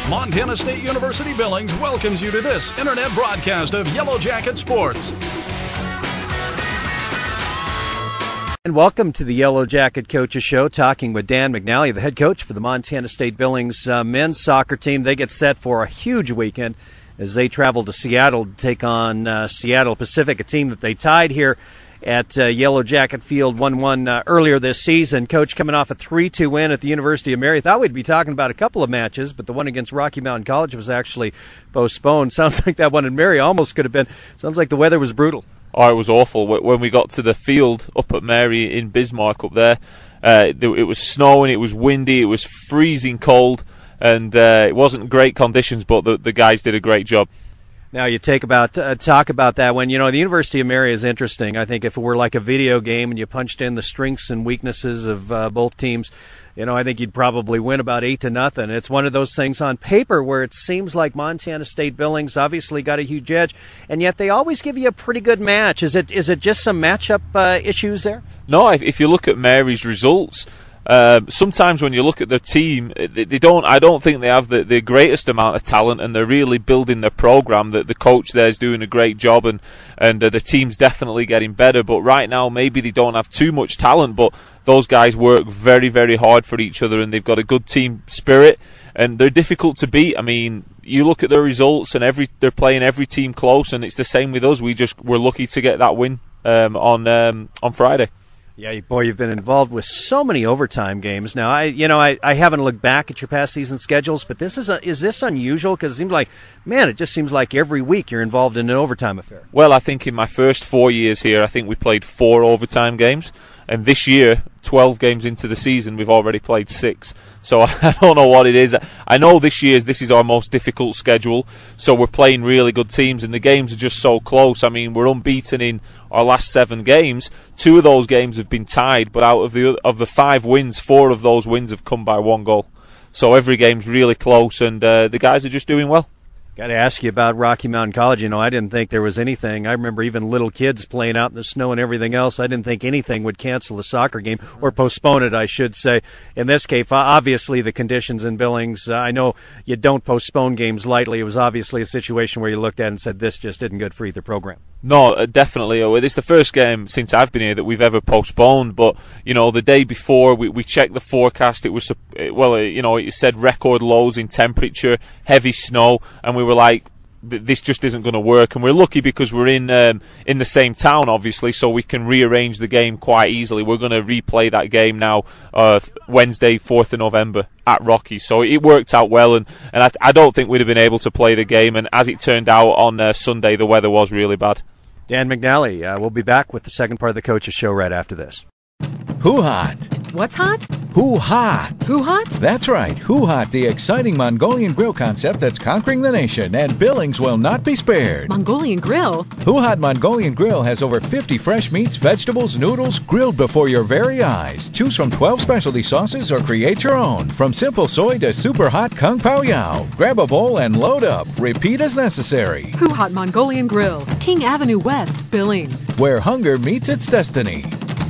Montana State University Billings welcomes you to this internet broadcast of Yellow Jacket Sports. And welcome to the Yellow Jacket Coaches Show, talking with Dan McNally, the head coach for the Montana State Billings men's soccer team. They get set for a huge weekend as they travel to Seattle to take on Seattle Pacific, a team that they tied here at Yellow Jacket Field 1-1 earlier this season. Coach, coming off a 3-2 win at the University of Mary. Thought we'd be talking about a couple of matches, but the one against Rocky Mountain College was actually postponed. Sounds like that one in Mary almost could have been. Sounds like the weather was brutal. Oh, it was awful. When we got to the field up at Mary in Bismarck up there, it was snowing, it was windy, it was freezing cold, and it wasn't great conditions, but the guys did a great job. Now you talk about that when, the University of Mary is interesting. I think if it were like a video game and you punched in the strengths and weaknesses of both teams, I think you'd probably win about 8-0. It's one of those things on paper where it seems like Montana State Billings obviously got a huge edge, and yet they always give you a pretty good match. Is it just some matchup issues there? No, if you look at Mary's results, sometimes when you look at their team, I don't think they have the greatest amount of talent, and they're really building their program. That the coach there is doing a great job, and the team's definitely getting better. But right now, maybe they don't have too much talent, but those guys work very, very hard for each other, and they've got a good team spirit, and they're difficult to beat. I mean, you look at their results, and they're playing every team close, and it's the same with us. We're lucky to get that win on Friday. Yeah, boy, you've been involved with so many overtime games. Now, I haven't looked back at your past season schedules, but is this unusual? Because it seems like, it just seems like every week you're involved in an overtime affair. Well, I think in my first 4 years here, I think we played 4 overtime games, and this year, 12 games into the season, we've already played 6. So I don't know what it is. I know this is our most difficult schedule, so we're playing really good teams, and the games are just so close. I mean, we're unbeaten in our last 7 games. 2 of those games have been tied, but out of the 5 wins, 4 of those wins have come by 1 goal. So every game's really close, and the guys are just doing well. Got to ask you about Rocky Mountain College. I didn't think there was anything. I remember even little kids playing out in the snow and everything else. I didn't think anything would cancel a soccer game, or postpone it, I should say. In this case, obviously the conditions in Billings, I know you don't postpone games lightly. It was obviously a situation where you looked at it and said this just isn't good for either program. No, definitely. It's the first game since I've been here that we've ever postponed. But the day before we checked the forecast. It was it said record lows in temperature, heavy snow, and we were like, this just isn't going to work. And we're lucky because we're in the same town, obviously, so we can rearrange the game quite easily. We're going to replay that game now, Wednesday, 4th of November at Rocky. So it worked out well, and I don't think we'd have been able to play the game. And as it turned out on Sunday, the weather was really bad. Dan McNally, we'll be back with the second part of the Coach's Show right after this. Who Hot? What's hot? Who Hot? Who Hot? That's right, Who Hot, the exciting Mongolian grill concept that's conquering the nation, and Billings will not be spared. Mongolian grill? Who Hot Mongolian Grill has over 50 fresh meats, vegetables, noodles, grilled before your very eyes. Choose from 12 specialty sauces or create your own. From simple soy to super hot Kung Pao Yao. Grab a bowl and load up. Repeat as necessary. Who Hot Mongolian Grill, King Avenue West, Billings. Where hunger meets its destiny.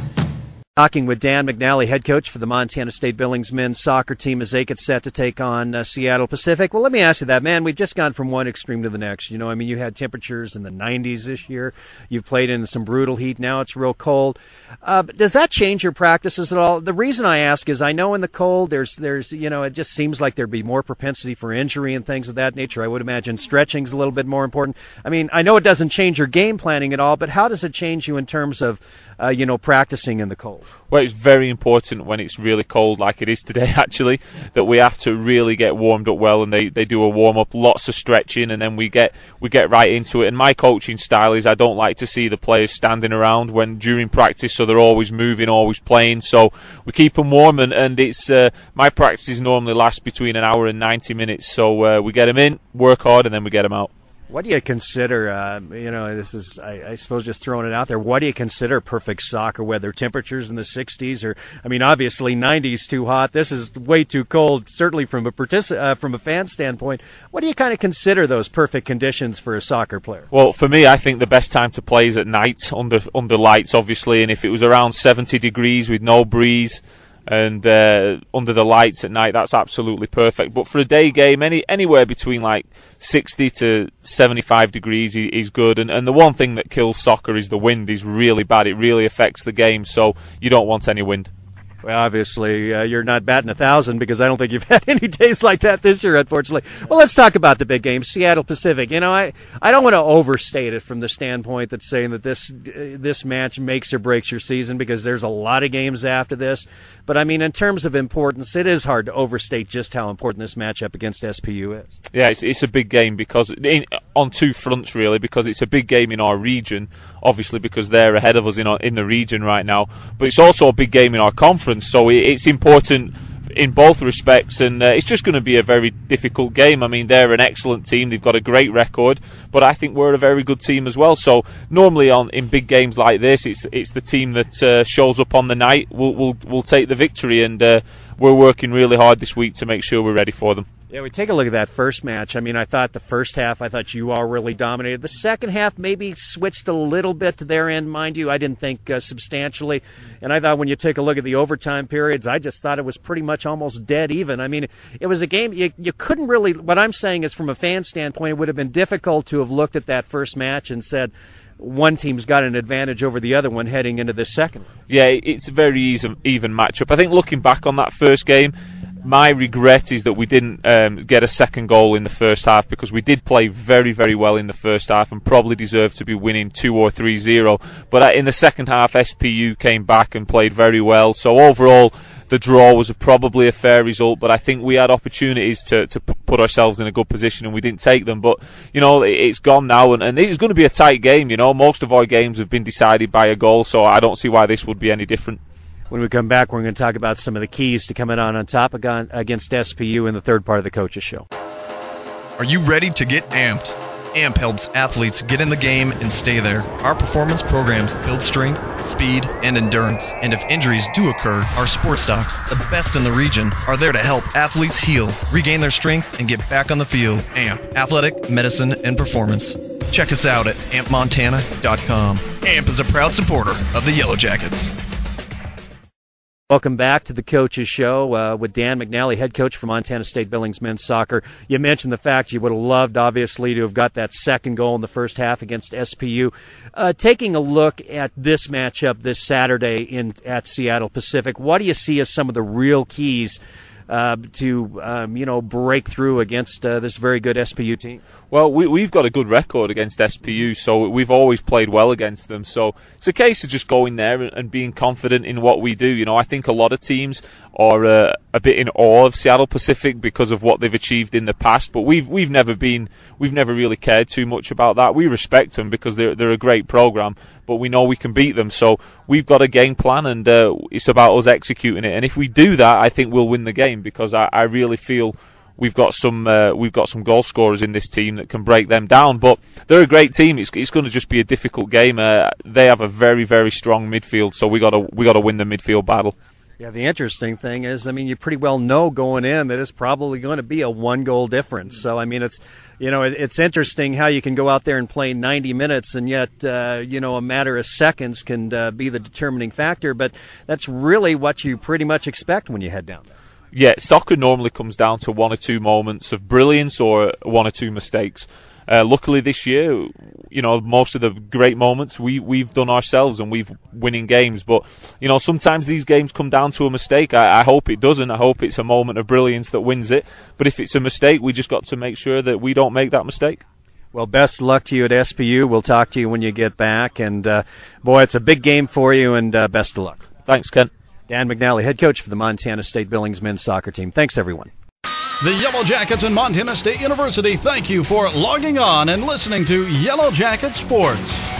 Talking with Dan McNally, head coach for the Montana State Billings men's soccer team as they get set to take on Seattle Pacific. Well, let me ask you that, man. We've just gone from one extreme to the next. You had temperatures in the 90s this year. You've played in some brutal heat. Now it's real cold. Does that change your practices at all? The reason I ask is I know in the cold there's it just seems like there'd be more propensity for injury and things of that nature. I would imagine stretching's a little bit more important. I mean, I know it doesn't change your game planning at all, but how does it change you in terms of practicing in the cold? Well, it's very important when it's really cold, like it is today, actually, that we have to really get warmed up well, and they do a warm-up, lots of stretching, and then we get right into it. And my coaching style is I don't like to see the players standing around during practice, so they're always moving, always playing, so we keep them warm, and it's my practices normally last between an hour and 90 minutes, so we get them in, work hard, and then we get them out. What do you consider, this is, I suppose, just throwing it out there, what do you consider perfect soccer weather? Temperatures in the 60s or, obviously 90s too hot. This is way too cold, certainly from a fan standpoint. What do you kind of consider those perfect conditions for a soccer player? Well, for me, I think the best time to play is at night, under lights, obviously, and if it was around 70 degrees with no breeze, and under the lights at night, that's absolutely perfect. But for a day game, anywhere between like 60 to 75 degrees is good. And the one thing that kills soccer is the wind is really bad. It really affects the game, so you don't want any wind. Well, obviously, you're not batting 1,000 because I don't think you've had any days like that this year, unfortunately. Well, let's talk about the big game, Seattle Pacific. You know, I don't want to overstate it from the standpoint that's saying that this match makes or breaks your season, because there's a lot of games after this. But, I mean, in terms of importance, it is hard to overstate just how important this matchup against SPU is. Yeah, it's a big game because on two fronts, really, because it's a big game in our region, obviously because they're ahead of us in the region right now, but it's also a big game in our conference. So it's important in both respects, and it's just going to be a very difficult game. I mean, they're an excellent team, they've got a great record, but I think we're a very good team as well. So normally in big games like this, it's the team that shows up on the night will take the victory, and we're working really hard this week to make sure we're ready for them. Yeah, we take a look at that first match. I mean, I thought the first half, I thought you all really dominated. The second half maybe switched a little bit to their end, mind you. I didn't think substantially. And I thought when you take a look at the overtime periods, I just thought it was pretty much almost dead even. I mean, it was a game you couldn't really, what I'm saying is from a fan standpoint, it would have been difficult to have looked at that first match and said, one team's got an advantage over the other one heading into the second. Yeah, it's a very even matchup. I think looking back on that first game, my regret is that we didn't get a second goal in the first half, because we did play very, very well in the first half and probably deserved to be winning 2 or 3-0. But in the second half, SPU came back and played very well. So overall, the draw was probably a fair result, but I think we had opportunities to put ourselves in a good position and we didn't take them. But, you know, it's gone now, and this is going to be a tight game. You know, most of our games have been decided by a goal, so I don't see why this would be any different. When we come back, we're going to talk about some of the keys to coming on top against SPU in the third part of the Coaches Show. Are you ready to get amped? AMP helps athletes get in the game and stay there. Our performance programs build strength, speed, and endurance. And if injuries do occur, our sports docs, the best in the region, are there to help athletes heal, regain their strength, and get back on the field. AMP, Athletic, Medicine, and Performance. Check us out at ampmontana.com. AMP is a proud supporter of the Yellow Jackets. Welcome back to the Coaches Show with Dan McNally, head coach for Montana State Billings men's soccer. You mentioned the fact you would have loved, obviously, to have got that second goal in the first half against SPU. Taking a look at this matchup this Saturday at Seattle Pacific, what do you see as some of the real keys to break through against this very good SPU team? Well, we've got a good record against SPU, so we've always played well against them. So it's a case of just going there and being confident in what we do. You know, I think a lot of teams are a bit in awe of Seattle Pacific because of what they've achieved in the past, but we've never really cared too much about that. We respect them because they're a great program, but we know we can beat them. So we've got a game plan, and it's about us executing it. And if we do that, I think we'll win the game, because I really feel we've got some goal scorers in this team that can break them down. But they're a great team. It's going to just be a difficult game. They have a very, very strong midfield, so we got to win the midfield battle. Yeah, the interesting thing is, I mean, you pretty well know going in that it's probably going to be a 1-goal difference. So, I mean, it's interesting how you can go out there and play 90 minutes and yet, a matter of seconds can be the determining factor. But that's really what you pretty much expect when you head down there. Yeah, soccer normally comes down to 1 or 2 moments of brilliance or 1 or 2 mistakes. Luckily this year, you know, most of the great moments we've done ourselves and we've winning games. But, you know, sometimes these games come down to a mistake. I hope it doesn't. I hope it's a moment of brilliance that wins it. But if it's a mistake, we just got to make sure that we don't make that mistake. Well, best luck to you at SPU. We'll talk to you when you get back. And, boy, it's a big game for you, and best of luck. Thanks, Ken. Dan McNally, head coach for the Montana State Billings men's soccer team. Thanks, everyone. The Yellow Jackets and Montana State University thank you for logging on and listening to Yellow Jacket Sports.